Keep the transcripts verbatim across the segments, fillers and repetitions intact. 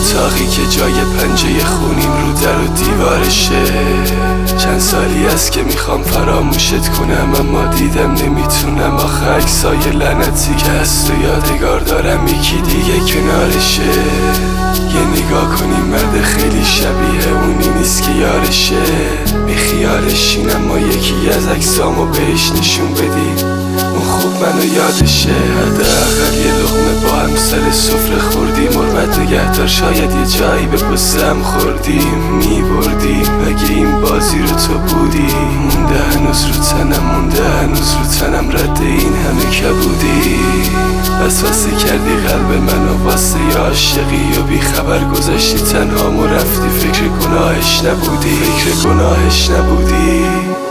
اتاقی که جای پنجه خونیم رو در و دیوارشه. چند سالی است که میخوام فراموشت کنم، اما دیدم نمیتونم. آخه عکسای لعنتی که هست و یادگار دارم، یکی دیگه کنارشه. یه نگاه کنیم مرد خیلی شبیه اونی نیست که یارشه. بی خیالشین اما یکی از عکسامو بهش نشون بدی، اون خوب منو یادشه. حداقل یه لقمه با هم سر سفره خوردیم. حرمت نگهدار شاید یه جایی به پسم خوردیم، میبردیم اگه این بازی رو تو بودی. مونده هنوز رو تنم، مونده هنوز رو تنم رد این همه کبودی. وسوسه کردی قلب منو واسه یه عاشقی و بی خبر گذاشتی تنهام و رفتی. فکر گناهش نبودی، فکر گناهش نبودی.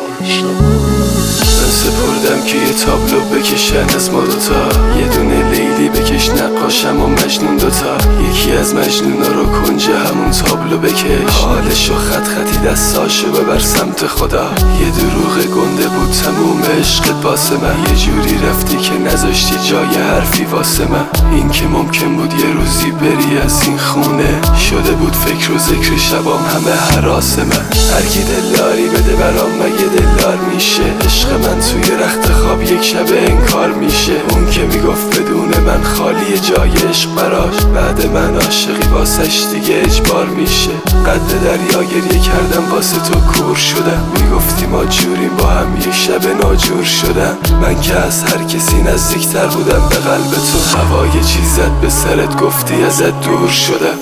من سپردم که یه تابلو بکشن از ما دوتا، یه دونه لیلی بکش نقاشم و مجنون دوتا. یکی از مجنونا رو کنج همون تابلو بکش، حالشو خط خطی دستاشو ببر سمت خدا. یه دروغ گنده بود تموم عشقت واسه من، یه جوری رفتی که نذاشتی جای حرفی واسه من. این که ممکن بود یه روزی بری از این خونه، شده بود فکر و ذکر شبام همه هراس من. هرکی دلداری بده برام مگه دلدار میشه؟ عشق من توی رخت خواب یک شب انکار میشه. اون که میگفت بدون من خالی جای عشق براش، بعد من عاشقی واسش دیگه اجبار میشه. قد دریا گریه کردم واسه تو کور شدم، میگفتی ما جوریم با هم یک شب ناجور شدم. من که از هر کسی نزدیکتر بودم به قلب تو، هوای چیزت به سرت گفتی ازت دور شدم.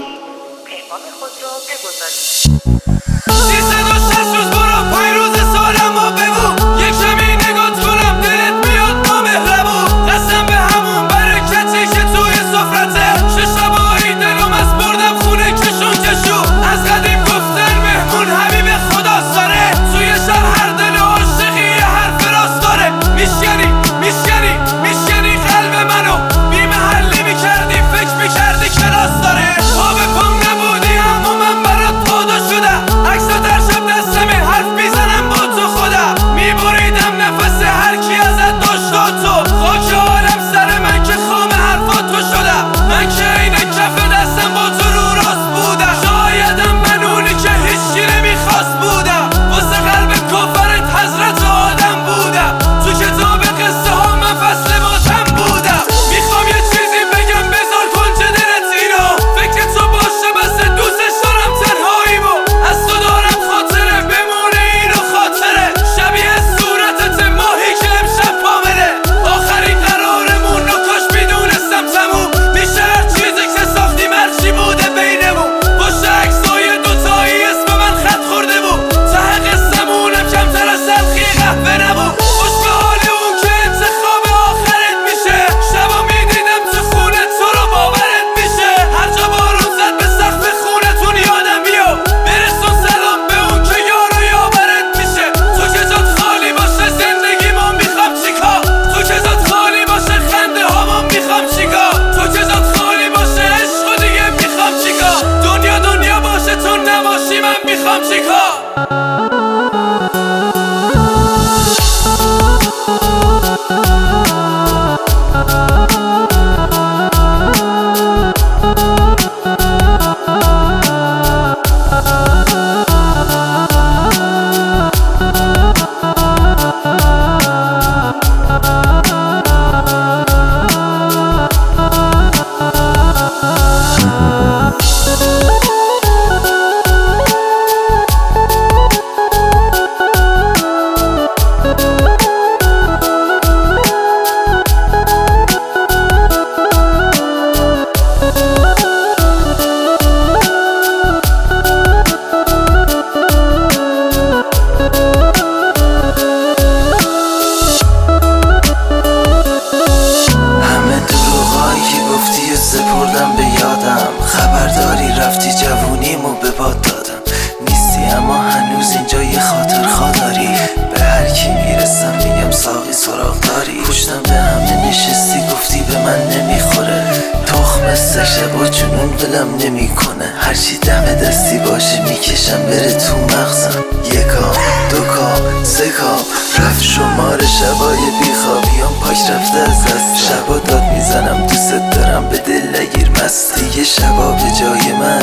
سپردم به یادم، خبرداری رفتی جوونیمو به باد دادم. نیستی اما هنوز اینجا یه خاطر خاداری، به هر کی میرسم میگم ساقی سراغ داری. پشتم به همه نشستی گفتی به من نمیخوره، تخم سگ شبا جنون ولم نمیکنه. هرچی دم دستی باشه میکشم بره تو مغزم. یکا دوکا سکا رفت شمار شبای بیخوابیام پاک رفته از دست. شبا داد میزنم دوست دارم به دل نگیر مستی. یه شبا به جای من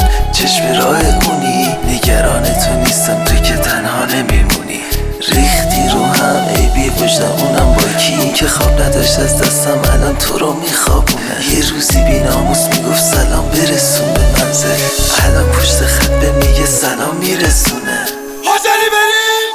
چشم راه اونی، نگران تو نیستم تو که تنها نمیمونی. ریختی رو هم ای بی وجدان اونم با کی، اون که خواب نداشت از دستم الان تو رو میخوابونه. یه روزی بی ناموس میگفت سلام برسون به منزل، الان پشت خط به میگه سلام میرسونه. حاضری بریم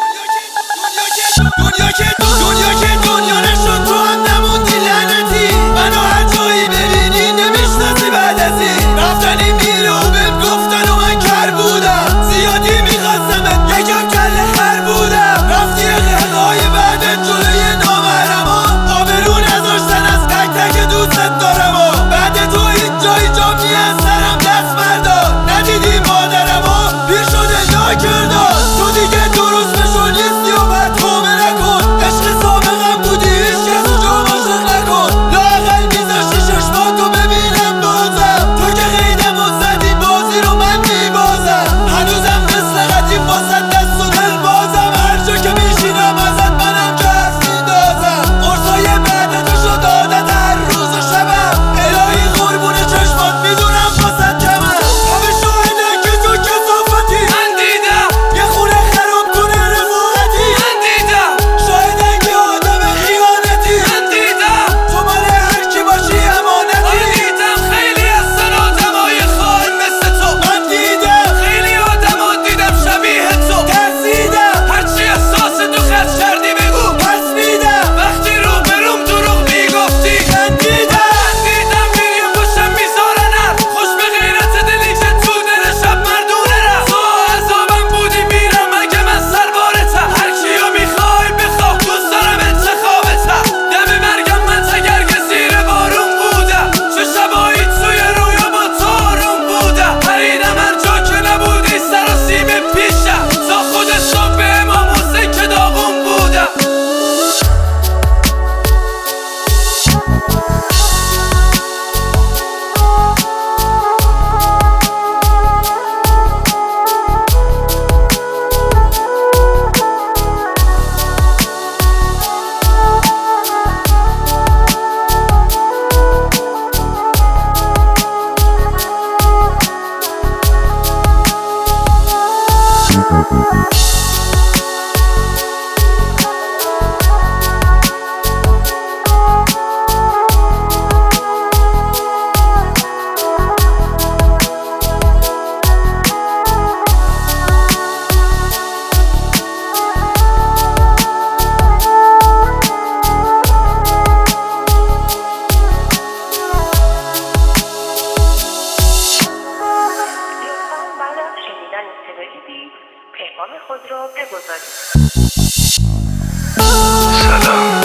دنیا که دنیا که دنیا نشد تو هم نموندی لعنتی. منو هر جایی ببینی نمیشناسی بعد از این رفتنی میره و بهم گفتن و من کر بودم. زیادی میخواستمت یکم کله خر بودم. رفتی اقلقای بعدت جلوی نامحرمان، آبرو نذاشتن از تک تک دوستت دارم و بعد تو اینجا اینجا میان سرم دست بردار. ندیدی مادرم و پیر شده ناکردار. تو دیگه درست بشو نیستی و بعد تومه نکن. عشق سابقم بودی هیچ کس و جام عاشق نکن. لااقل میذاشتی چشماتو ببینم بازم. تو که غیدم و زدی بازی رو من میبازم. هنوزم مثل قدیم واسه دست و دل بازم. هر جا که میشینم ازت منم جرس میندازم. قرصای بعد تو شد عادت هر روز و شبم. الهی قربون چشمات میدونم واسه کمم. همه شاهده که تو کثافتی من دیدم. یه خونه خراب کنه رفاقتی من دیدم. شاهدن که آدم خیانتی من دیدم. تو مال هر کی باشی امانتی من دیدم. خیلی هستن آدمای خائن مثل تو من دیدم. خیلی آدما دیدم شبیه تو ترسیدم. هرچی احساس تو خرج کردی بگو پس میدم. وقتی رو بروم دروغ میگفتی من دیدم. من دیدم میری پشتم میذارن خوش به غیرت دلی که تو دل شب مردونه رفت. تو عذابم بودی میرم اگه من سربارتم. هر کیو میخوای بخواه دوست دارم انتخابتم. دم مرگم من تگرگ زیر بارون بودم. چه شبایی توی رویا با تو آروم بودم. پریدم هر جا که نبودی سر و سیم پیشم. تا خود صبح به امام حسین که داغون بودم. بعد از شنیدن صدای بیت پیغام خود را بگذارید. سلام